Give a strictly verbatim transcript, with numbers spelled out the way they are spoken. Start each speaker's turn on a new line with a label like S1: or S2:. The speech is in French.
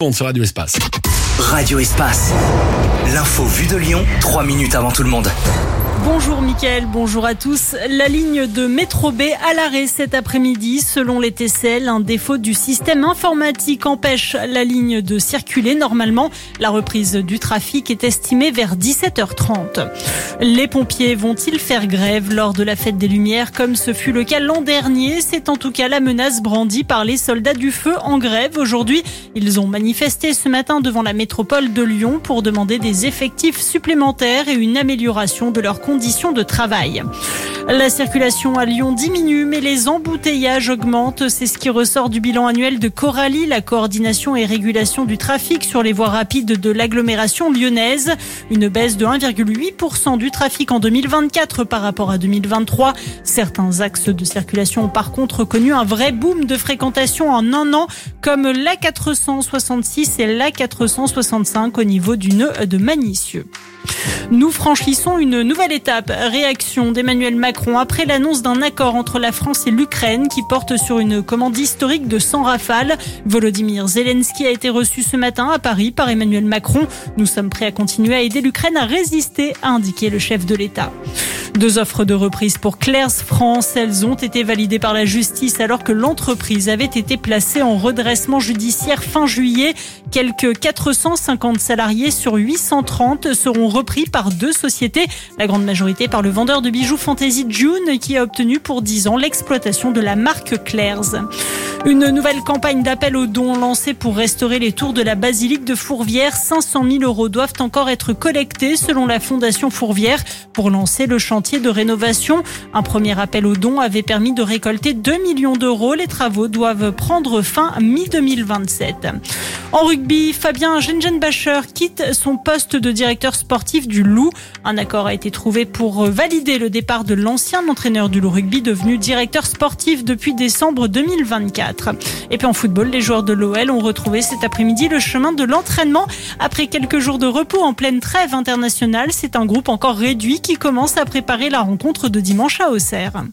S1: Sur Radio Espace.
S2: Radio Espace. L'info vue de Lyon, trois minutes avant tout le monde.
S3: Bonjour Mickaël, bonjour à tous. La ligne de métro B à l'arrêt cet après-midi. Selon les T C L, un défaut du système informatique empêche la ligne de circuler normalement. La reprise du trafic est estimée vers dix-sept heures trente. Les pompiers vont-ils faire grève lors de la fête des Lumières comme ce fut le cas l'an dernier? C'est en tout cas la menace brandie par les soldats du feu en grève. Aujourd'hui, ils ont manifesté ce matin devant la métropole de Lyon pour demander des effectifs supplémentaires et une amélioration de leurs conditions de travail. La circulation à Lyon diminue, mais les embouteillages augmentent. C'est ce qui ressort du bilan annuel de Coralie, la coordination et régulation du trafic sur les voies rapides de l'agglomération lyonnaise. Une baisse de un virgule huit pour cent du trafic en deux mille vingt-quatre par rapport à deux mille vingt-trois. Certains axes de circulation ont par contre connu un vrai boom de fréquentation en un an, comme l'A quatre cent soixante-six et l'A quatre cent soixante-cinq au niveau du nœud de Manicieux. Nous franchissons une nouvelle étape. Réaction d'Emmanuel Macron après l'annonce d'un accord entre la France et l'Ukraine qui porte sur une commande historique de cent rafales. Volodymyr Zelensky a été reçu ce matin à Paris par Emmanuel Macron. Nous sommes prêts à continuer à aider l'Ukraine à résister, a indiqué le chef de l'État. Deux offres de reprise pour Claire's France. Elles ont été validées par la justice alors que l'entreprise avait été placée en redressement judiciaire fin juillet. Quelques quatre cent cinquante salariés sur huit cent trente seront repris par deux sociétés. La grande majorité par le vendeur de bijoux Fantasy June qui a obtenu pour dix ans l'exploitation de la marque Claire's. Une nouvelle campagne d'appel aux dons lancée pour restaurer les tours de la basilique de Fourvière. cinq cent mille euros doivent encore être collectés selon la Fondation Fourvière pour lancer le chantier de rénovation. Un premier appel aux dons avait permis de récolter deux millions d'euros. Les travaux doivent prendre fin mi deux mille vingt-sept. En rugby, Fabien Gengenbacher quitte son poste de directeur sportif du Loup. Un accord a été trouvé pour valider le départ de l'ancien entraîneur du Loup Rugby devenu directeur sportif depuis décembre deux mille vingt-quatre. Et puis en football, les joueurs de l'O L ont retrouvé cet après-midi le chemin de l'entraînement. Après quelques jours de repos en pleine trêve internationale, c'est un groupe encore réduit qui commence à préparer la rencontre de dimanche à Auxerre.